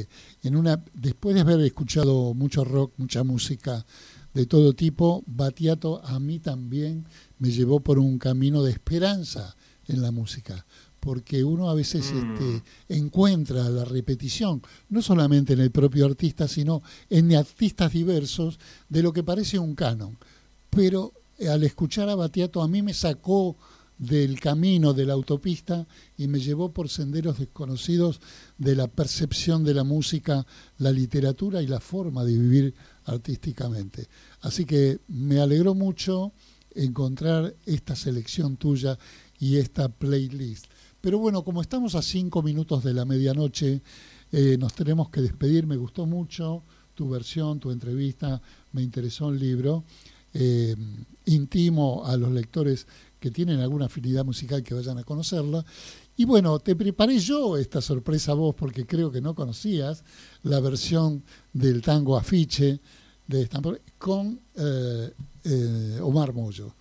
después de haber escuchado mucho rock, mucha música de todo tipo, Battiato a mí también me llevó por un camino de esperanza en la música, porque uno a veces Mm, encuentra la repetición, no solamente en el propio artista, sino en artistas diversos de lo que parece un canon. Pero al escuchar a Battiato a mí me sacó del camino de la autopista y me llevó por senderos desconocidos de la percepción de la música, la literatura y la forma de vivir artísticamente. Así que me alegró mucho encontrar esta selección tuya y esta playlist. Pero bueno, como estamos a 5 minutos de la medianoche, nos tenemos que despedir. Me gustó mucho tu versión, tu entrevista, me interesó el libro. Eh, Intimo a los lectores que tienen alguna afinidad musical que vayan a conocerla. Y bueno, te preparé yo esta sorpresa a vos porque creo que no conocías la versión del tango Afiche de con Omar Mollo.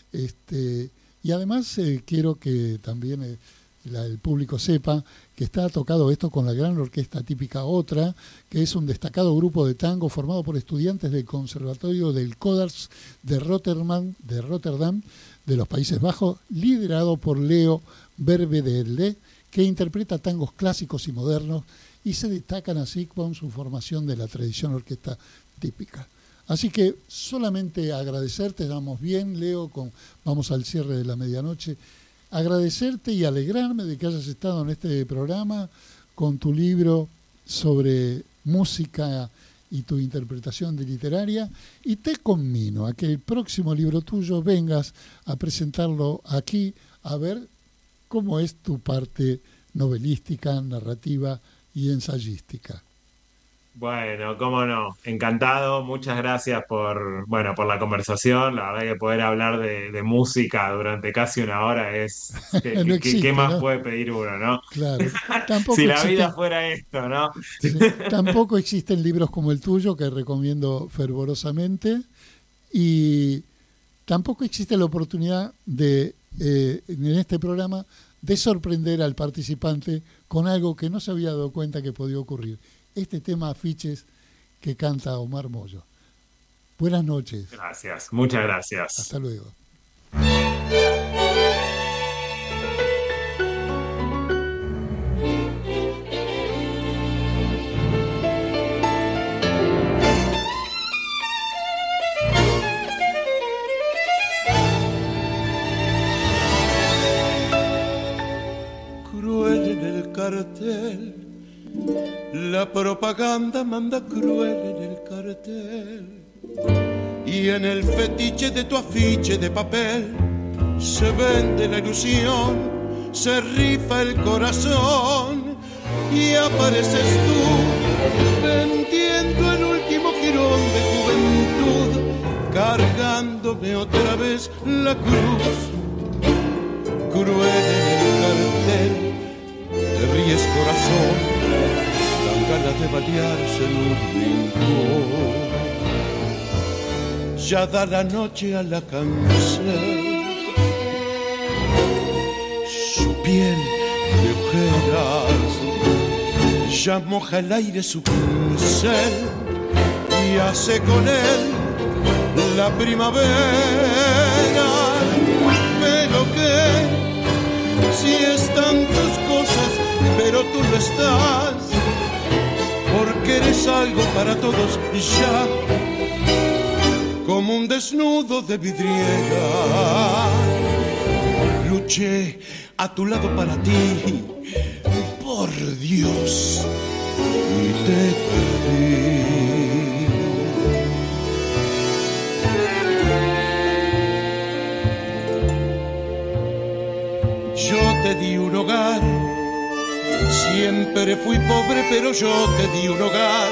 Y además quiero que también el público sepa que está tocado esto con la gran orquesta típica Otra, que es un destacado grupo de tango formado por estudiantes del Conservatorio del Codars de Rotterdam, de los Países Bajos, liderado por Leo Berbedelle, que interpreta tangos clásicos y modernos y se destacan así con su formación de la tradición orquesta típica. Así que solamente agradecerte, damos bien, Leo, vamos al cierre de la medianoche, agradecerte y alegrarme de que hayas estado en este programa con tu libro sobre música y tu interpretación de literaria, y te conmino a que el próximo libro tuyo vengas a presentarlo aquí, a ver cómo es tu parte novelística, narrativa y ensayística. bueno, cómo no, encantado, muchas gracias bueno, por la conversación. La verdad que poder hablar de música durante casi una hora es, No ¿qué existe, más ¿no? puede pedir uno, no? Claro. Si Tampoco la vida existen, fuera esto, ¿no? sí, tampoco existen libros como el tuyo, que recomiendo fervorosamente, y tampoco existe la oportunidad en este programa, de sorprender al participante con algo que no se había dado cuenta que podía ocurrir. Este tema Afiches que canta Omar Mollo. Buenas noches. Gracias, muchas gracias. Hasta luego. Cruel en el cartel, la propaganda manda cruel en el cartel, y en el fetiche de tu afiche de papel se vende la ilusión, se rifa el corazón y apareces tú vendiendo el último jirón de juventud, cargándome otra vez la cruz. Cruel en el cartel, te ríes corazón, dan ganas de balearse en un rincón. ya da la noche a la cancel. Su piel de ojeras ya moja el aire su pincel y hace con él la primavera. Pero que si están tus cosas, pero tú no estás, porque eres algo para todos ya, como un desnudo de vidriera. Luché a tu lado para ti, por Dios, y te perdí. Yo te di un hogar, siempre fui pobre, pero yo te di un hogar.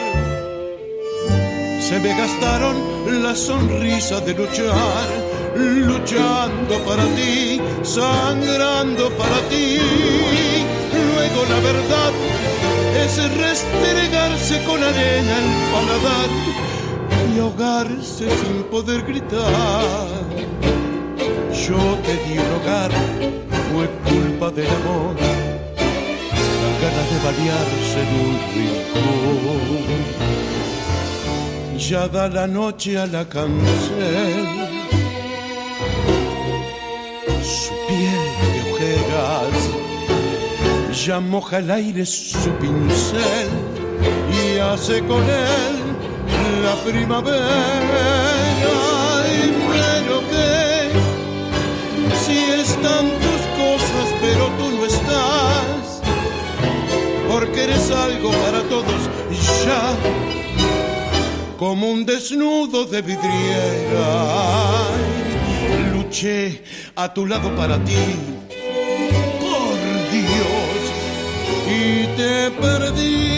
Se me gastaron la sonrisa de luchar, luchando para ti, sangrando para ti. Luego la verdad es restregarse con arena el paladar y ahogarse sin poder gritar. Yo te di un hogar, fue culpa del amor, las ganas de balearse en un rincón. Ya da la noche a la cancel, su piel de ojeras ya moja el aire su pincel y hace con él la primavera. Pero que si están tus cosas, pero tú no estás, porque eres algo para todos ya, como un desnudo de vidriera. Luché a tu lado para ti, por Dios, y te perdí.